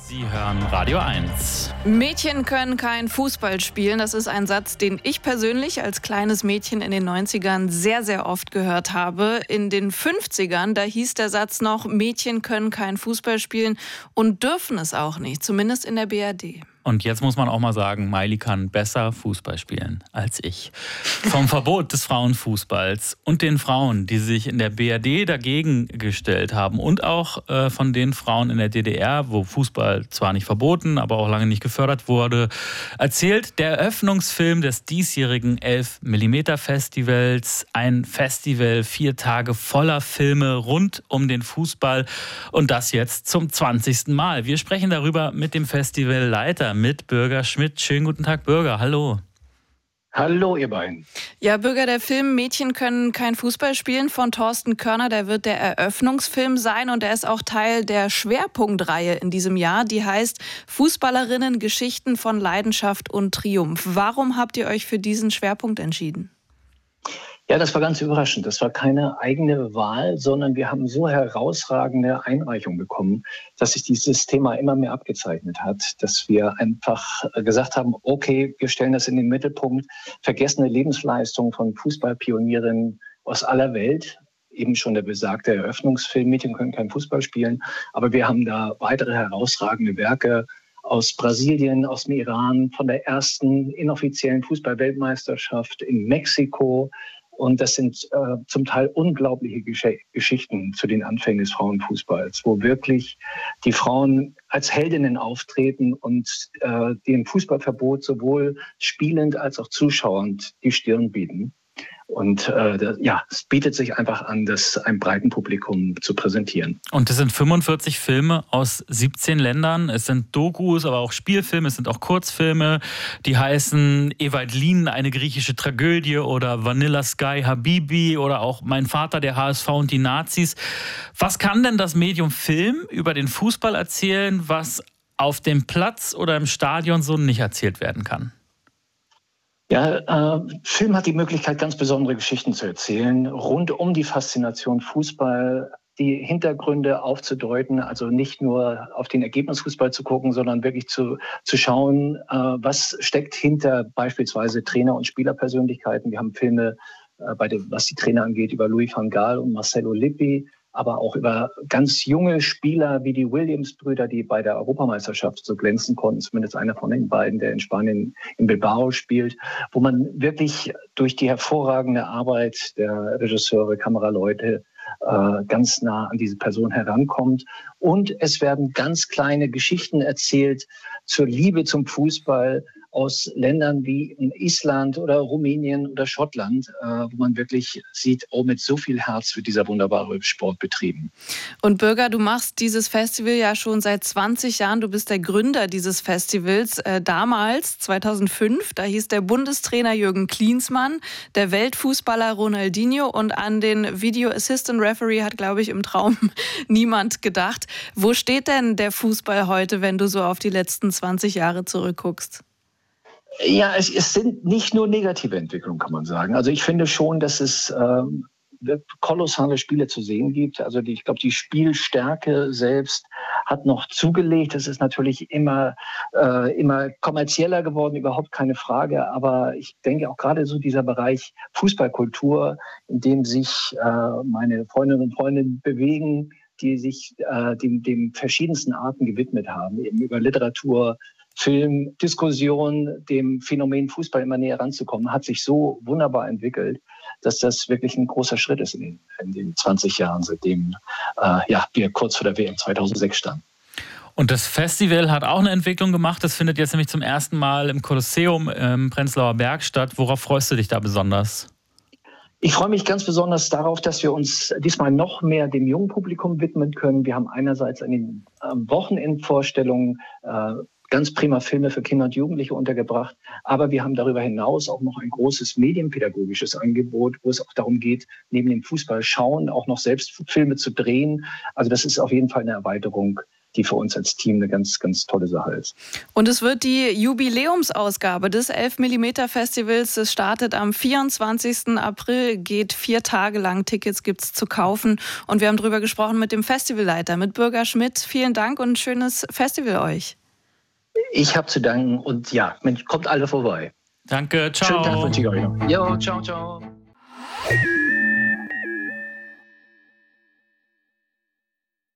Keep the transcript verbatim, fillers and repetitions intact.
Sie hören Radio eins. Mädchen können kein Fußball spielen. Das ist ein Satz, den ich persönlich als kleines Mädchen in den neunzigern sehr, sehr oft gehört habe. In den fünfzigern, da hieß der Satz noch, Mädchen können kein Fußball spielen und dürfen es auch nicht, zumindest in der B R D. Und jetzt muss man auch mal sagen, Miley kann besser Fußball spielen als ich. Vom Verbot des Frauenfußballs und den Frauen, die sich in der B R D dagegen gestellt haben und auch äh, von den Frauen in der D D R, wo Fußball zwar nicht verboten, aber auch lange nicht gefördert wurde, erzählt der Eröffnungsfilm des diesjährigen elf Millimeter Festivals. Ein Festival, vier Tage voller Filme rund um den Fußball und das jetzt zum zwanzigsten Mal. Wir sprechen darüber mit dem Festivalleiter, mit Birger Schmidt. Schönen guten Tag, Birger. Hallo. Hallo, ihr beiden. Ja, Birger, der Film Mädchen können kein Fußball spielen von Thorsten Körner, der wird der Eröffnungsfilm sein und er ist auch Teil der Schwerpunktreihe in diesem Jahr. Die heißt Fußballerinnen, Geschichten von Leidenschaft und Triumph. Warum habt ihr euch für diesen Schwerpunkt entschieden? Ja, das war ganz überraschend. Das war keine eigene Wahl, sondern wir haben so herausragende Einreichungen bekommen, dass sich dieses Thema immer mehr abgezeichnet hat, dass wir einfach gesagt haben, okay, wir stellen das in den Mittelpunkt. Vergessene Lebensleistungen von Fußballpionierinnen aus aller Welt. Eben schon der besagte Eröffnungsfilm, Mädchen können kein Fußball spielen. Aber wir haben da weitere herausragende Werke aus Brasilien, aus dem Iran, von der ersten inoffiziellen Fußball-Weltmeisterschaft in Mexiko. Und das sind äh, zum Teil unglaubliche Gesch- Geschichten zu den Anfängen des Frauenfußballs, wo wirklich die Frauen als Heldinnen auftreten und äh, dem Fußballverbot sowohl spielend als auch zuschauend die Stirn bieten. Und äh, das, ja, es bietet sich einfach an, das einem breiten Publikum zu präsentieren. Und es sind fünfundvierzig Filme aus siebzehn Ländern. Es sind Dokus, aber auch Spielfilme, es sind auch Kurzfilme. Die heißen Evaidlin, eine griechische Tragödie oder Vanilla Sky, Habibi oder auch Mein Vater, der H S V und die Nazis. Was kann denn das Medium Film über den Fußball erzählen, was auf dem Platz oder im Stadion so nicht erzählt werden kann? Ja, äh, Film hat die Möglichkeit, ganz besondere Geschichten zu erzählen, rund um die Faszination Fußball, die Hintergründe aufzudeuten, also nicht nur auf den Ergebnisfußball zu gucken, sondern wirklich zu, zu schauen, äh, was steckt hinter beispielsweise Trainer- und Spielerpersönlichkeiten. Wir haben Filme, äh, bei dem, was die Trainer angeht, über Louis van Gaal und Marcelo Lippi, aber auch über ganz junge Spieler wie die Williams-Brüder, die bei der Europameisterschaft so glänzen konnten, zumindest einer von den beiden, der in Spanien in Bilbao spielt, wo man wirklich durch die hervorragende Arbeit der Regisseure, Kameraleute äh, ganz nah an diese Person herankommt. Und es werden ganz kleine Geschichten erzählt zur Liebe zum Fußball aus Ländern wie in Island oder Rumänien oder Schottland, äh, wo man wirklich sieht, oh, mit so viel Herz wird dieser wunderbare Sport betrieben. Und Birger, du machst dieses Festival ja schon seit zwanzig Jahren. Du bist der Gründer dieses Festivals. Äh, damals, zweitausendfünf, da hieß der Bundestrainer Jürgen Klinsmann, der Weltfußballer Ronaldinho und an den Video Assistant Referee hat, glaube ich, im Traum niemand gedacht. Wo steht denn der Fußball heute, wenn du so auf die letzten zwanzig Jahre zurückguckst? Ja, es, es sind nicht nur negative Entwicklungen, kann man sagen. Also ich finde schon, dass es ähm, kolossale Spiele zu sehen gibt. Also die, ich glaube, die Spielstärke selbst hat noch zugelegt. Es ist natürlich immer, äh, immer kommerzieller geworden, überhaupt keine Frage. Aber ich denke auch gerade so dieser Bereich Fußballkultur, in dem sich äh, meine Freundinnen und Freunde bewegen, die sich äh, dem, dem verschiedensten Arten gewidmet haben, eben über Literatur, Film, Diskussion, dem Phänomen Fußball immer näher ranzukommen, hat sich so wunderbar entwickelt, dass das wirklich ein großer Schritt ist in den, in den zwanzig Jahren, seitdem äh, ja, wir kurz vor der W M zweitausendsechs standen. Und das Festival hat auch eine Entwicklung gemacht. Das findet jetzt nämlich zum ersten Mal im Kolosseum im Prenzlauer Berg statt. Worauf freust du dich da besonders? Ich freue mich ganz besonders darauf, dass wir uns diesmal noch mehr dem jungen Publikum widmen können. Wir haben einerseits an den äh, Wochenendvorstellungen äh, ganz prima Filme für Kinder und Jugendliche untergebracht. Aber wir haben darüber hinaus auch noch ein großes medienpädagogisches Angebot, wo es auch darum geht, neben dem Fußball schauen, auch noch selbst Filme zu drehen. Also das ist auf jeden Fall eine Erweiterung die für uns als Team eine ganz, ganz tolle Sache ist. Und es wird die Jubiläumsausgabe des elf Millimeter Festivals. Es startet am vierundzwanzigsten April, geht vier Tage lang. Tickets gibt es zu kaufen. Und wir haben darüber gesprochen mit dem Festivalleiter, mit Bürger Schmidt. Vielen Dank und ein schönes Festival euch. Ich habe zu danken und ja, Mensch, kommt alle vorbei. Danke, ciao. Schönen Tag wünsche ich euch noch. Jo, ciao, ciao.